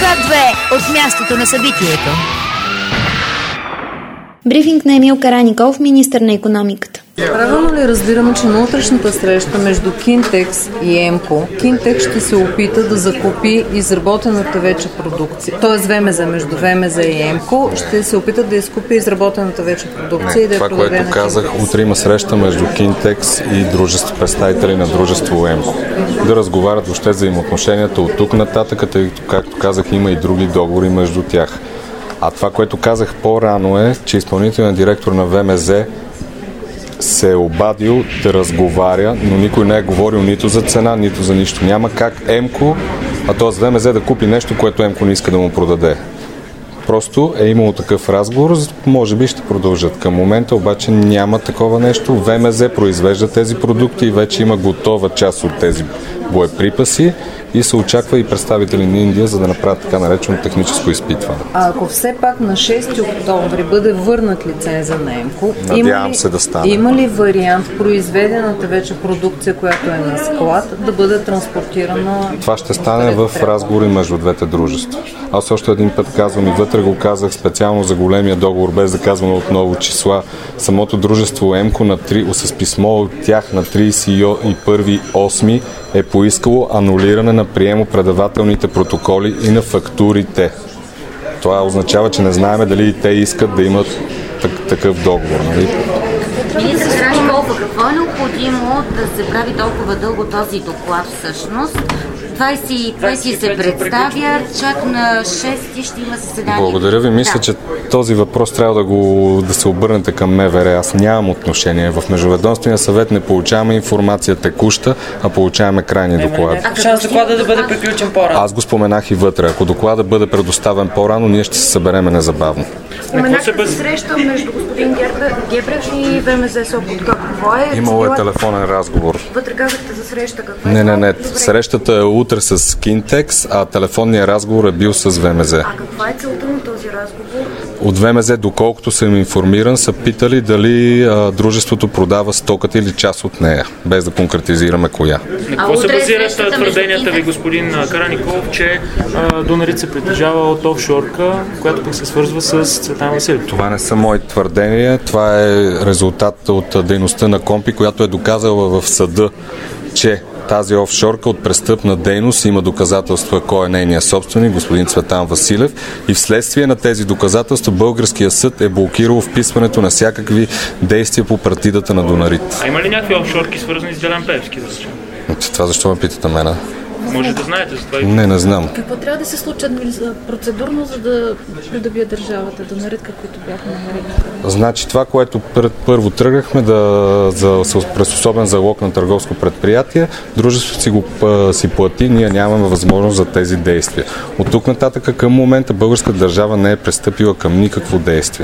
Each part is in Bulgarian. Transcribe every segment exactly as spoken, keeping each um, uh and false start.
Свят две от мястото на събитието. Брифинг на Емил Караниколов, министър на икономиката. Правилно ли разбираме, че на утрешната среща между Кинтекс и Емко, Кинтекс ще се опита да закупи изработената вече продукция, т.е. ВМЗ, между ВМЗ и Емко, ще се опитат да изкупи изработената вече продукция Не, и да я продаде на Кинтекс? Това, което казах, утре има среща между Кинтекс и дружество, представители на дружество Емко. Да разговарят въобще взаимоотношенията от тук нататък, тъй като, както казах, има и други договори между тях. А това, което казах по-рано е, че изпълнителният директор на ВМЗ се е обадил да разговаря, но никой не е говорил нито за цена, нито за нищо. Няма как Емко, а т.е. ВМЗ да купи нещо, което Емко не иска да му продаде. Просто е имало такъв разговор, може би ще продължат. Към момента обаче няма такова нещо. ВМЗ произвежда тези продукти и вече има готова част от тези боеприпаси и се очаква и представители на Индия, за да направят така наречено техническо изпитване. А ако все пак на шести октомври бъде върнат лиценза на Емко, надявам се да стане. Има ли вариант произведената вече продукция, която е на склад, да бъде транспортирана? Това ще стане в разговори между двете дружества. Аз още един път казвам и вътре го казах специално за големия договор, без да казвам отново числа. Самото дружество Емко на три, с писмо от тях на тридесет и първи осми е поискало анулиране на приемо-предавателните протоколи и на фактурите. Това означава, че не знаем дали и те искат да имат так, такъв договор. Нали? Министър Караниколов, какво е необходимо да се прави толкова дълго този доклад всъщност? двадесет и пети се представя, чак на шести ще има заседание. Благодаря ви. Мисля, да. че този въпрос трябва да, го, да се обърнете към МВР. Аз нямам отношение. В Междуведомствения съвет не получаваме информация текуща, а получаваме крайни доклади. Ако шанс доклада да бъде приключен по-рано? Аз го споменах и вътре. Ако доклада бъде предоставен по-рано, ние ще се събереме незабавно. Споменахте се среща между господин Гебрев и ВМЗ Сопот. Какво е? Имало е телефонен разговор. Вътре казахте за среща. Какво е? Не, не, не. Срещата е утре с Кинтекс, а телефонният разговор е бил с ВМЗ. А каква е целта на този разговор? От ВМЗ, доколкото съм информиран, са питали дали а, дружеството продава стоката или част от нея, без да конкретизираме коя. На какво се базират твърденията ви, господин Караниколов, че а, Дунарит се притежава от офшорка, която пък се свързва с Цветан Василев? Това не са мои твърдения, това е резултат от дейността на КОМПИ, която е доказала в съда, че тази офшорка от престъпна дейност има доказателства кой е нейният собственик, господин Цветан Василев, и вследствие на тези доказателства българския съд е блокирал вписването на всякакви действия по партидата на Дунарит. А има ли някакви офшорки свързани с Делян Пеевски? Това защо ме питате мене? Може да знаете за това. Не, не знам. Какво трябва да се случи процедурно, за да придобие държавата Дунарит, каквито бяха намерени? Значи това, което пред, първо тръгнахме да, за, през особен залог на търговско предприятие, дружеството си го си плати, ние нямаме възможност за тези действия. От тук нататък към момента българска държава не е пристъпила към никакво действие.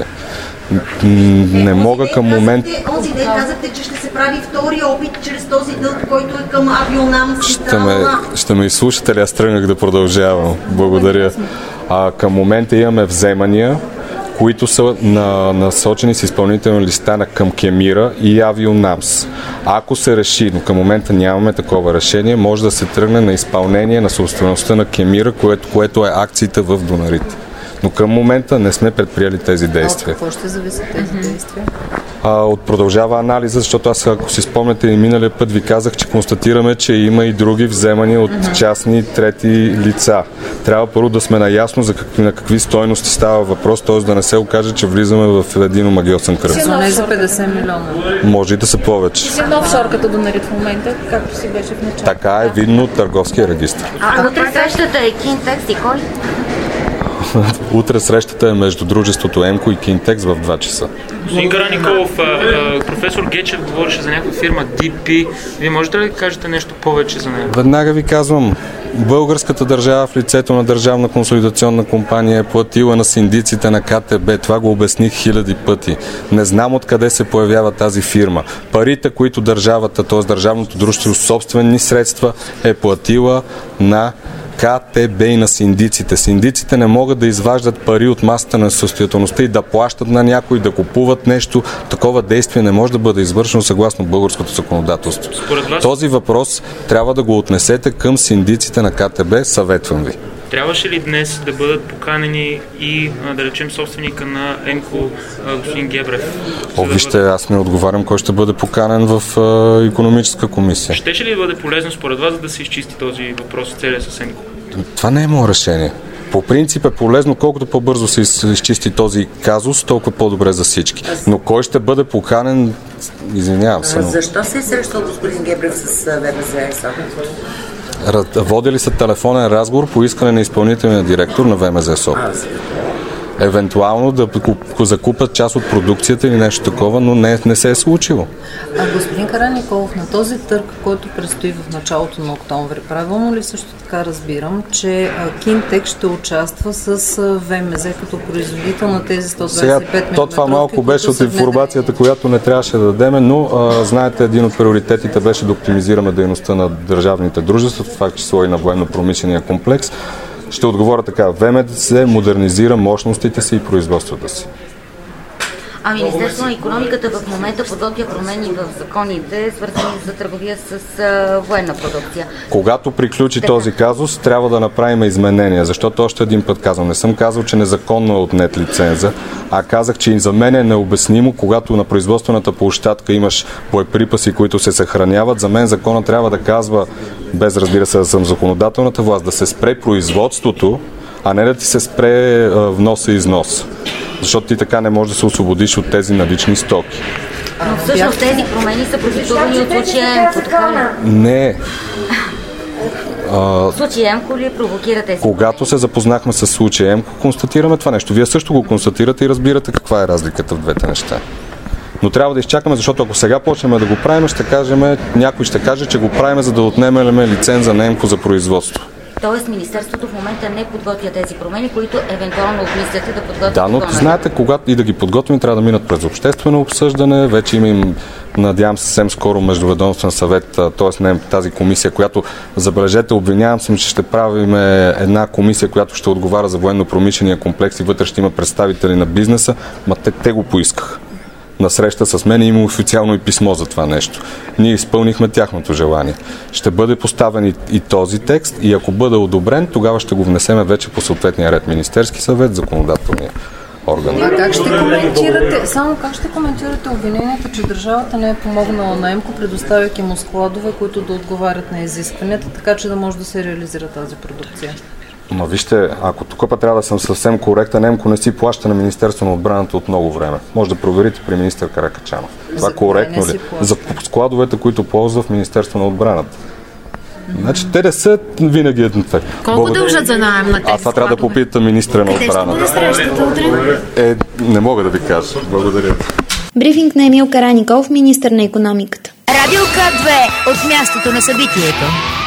Не мога към момента... Онзи ден казахте, че ще се прави втори опит чрез този дълг, който е към Авионам. Ще ме, ще ме изслушате ли? Аз тръгнах да продължавам. Благодаря. А, към момента имаме вземания, които са на, насочени с изпълнителни листа на към Кемира и Авионамс. Ако се реши, но към момента нямаме такова решение, може да се тръгне на изпълнение на собствеността на Кемира, което, което е акциите в Дунарит. Но към момента не сме предприели тези действия. От какво ще зависят тези действия? А, от продължава анализа, защото аз, ако си спомняте, и миналия път ви казах, че констатираме, че има и други вземания от uh-huh. частни трети лица. Трябва първо да сме наясно за какви, на какви стойности става въпрос, т.е. да не се окаже, че влизаме в един омагьосан кръг. Но не за петдесет милиона. Може и да са повече. Си на офшорката Дунарит в момента, както си беше в началото. Така е видно от търговския регистр. А утре срещата е Кинтекс и кой? Утре срещата е между дружеството Емко и Кинтекс в два часа. Господин Караниколов, професор Гечев говореше за някаква фирма Ди Пи. Вие можете ли да кажете нещо повече за нея? Веднага ви казвам, българската държава в лицето на Държавна консолидационна компания е платила на синдиците на Ка Те Бе. Това го обясних хиляди пъти. Не знам откъде се появява тази фирма. Парите, които държавата, т.е. държавното дружество, собствени средства е платила на Ка Те Бе и на синдиците. Синдиците не могат да изваждат пари от масата на състоятелността и да плащат на някой, да купуват нещо. Такова действие не може да бъде извършено съгласно българското законодателство. Този въпрос трябва да го отнесете към синдиците на Ка Те Бе, съветвам ви. трябваше ли днес да бъдат поканени и, да речем, собственика на Емко, господин Гебрев? О, вижте, аз не отговарям кой ще бъде поканен в а, икономическа комисия. Щеше ли да бъде полезно според вас, за да се изчисти този въпрос целия с Емко? Това не е мое решение. По принцип е полезно, колкото по-бързо се изчисти този казус, толкова по-добре за всички. Но кой ще бъде поканен, извинявам се. Но... Защо се е срещал господин Гебрев с ВМЗ ЕСО? Водили са телефонен разговор по искане на изпълнителния директор на ВМЗ ЕСО. Евентуално да закупят част от продукцията или нещо такова, но не, не се е случило. А господин Караниколов, на този търг, който предстои в началото на октомври, правилно ли също така разбирам, че Кинтекс ще участва с ВМЗ като производител на тези сто двадесет и пет милиметровки? То това малко беше от информацията, която не трябваше да дадем, но а, знаете, един от приоритетите беше да оптимизираме дейността на държавните дружества, в това число и на военно-промишления комплекс. Ще отговоря така. ВМЗ модернизира мощностите си и производствата си. А Министерството на икономиката в момента подготвя промени в законите, свързани за търговия с а, военна продукция. Когато приключи така този казус, трябва да направим изменения, защото още един път казвам, не съм казал, че незаконно е отнет лиценза, а казах, че и за мен е необяснимо, когато на производствената площадка имаш боеприпаси, които се съхраняват, за мен закона трябва да казва, без разбира се да съм законодателната власт, да се спре производството, а не да ти се спре а, вноса и износ. Защото ти така не можеш да се освободиш от тези налични стоки. Но всъщност тези промени са продиктувани от случая Емко, така ли? Не. А, случай Емко ли провокира тези? Когато се запознахме с случая Емко, констатираме това нещо. Вие също го констатирате и разбирате каква е разликата в двете неща. Но трябва да изчакаме, защото ако сега почнем да го правим, ще кажем, някой ще каже, че го правим, за да отнемем лиценза на Емко за производство. Тоест Министерството в момента не подготвя тези промени, които евентуално обмисляте да подготвят. Да, но знаете, когато и да ги подготвим, трябва да минат през обществено обсъждане. Вече има им, надявам се, съвсем скоро междуведомствен съвет, т.е. не тази комисия, която, забележете, обвинявам се, че ще правим една комисия, която ще отговаря за военно-промишления комплекс и вътре ще има представители на бизнеса, ма те, те го поискаха. На среща с мен има официално и писмо за това нещо. Ние изпълнихме тяхното желание. Ще бъде поставен и, и този текст и ако бъде одобрен, тогава ще го внесеме вече по съответния ред Министерски съвет, законодателния орган. А как ще коментирате, само как ще коментирате обвиненията, че държавата не е помогнала на Емко, предоставяйки му складове, които да отговарят на изискванията, така че да може да се реализира тази продукция? Ма вижте, ако тук път трябва да съм съвсем коректен, Емко не си плаща на Министерство на отбраната от много време. Може да проверите при министър Каракачанов. Това коректно ли? За складовете, които ползва в Министерство на отбраната. Значи те не са винаги едно. Колко дължат за наем на тези А това трябва да попитате министра на отбраната. Къде ще бъде срещата утре? Е, не мога да ви кажа. Благодаря. Брифинг на Емил Караниколов, министър на икономиката. Радио К две от мястото на събитието.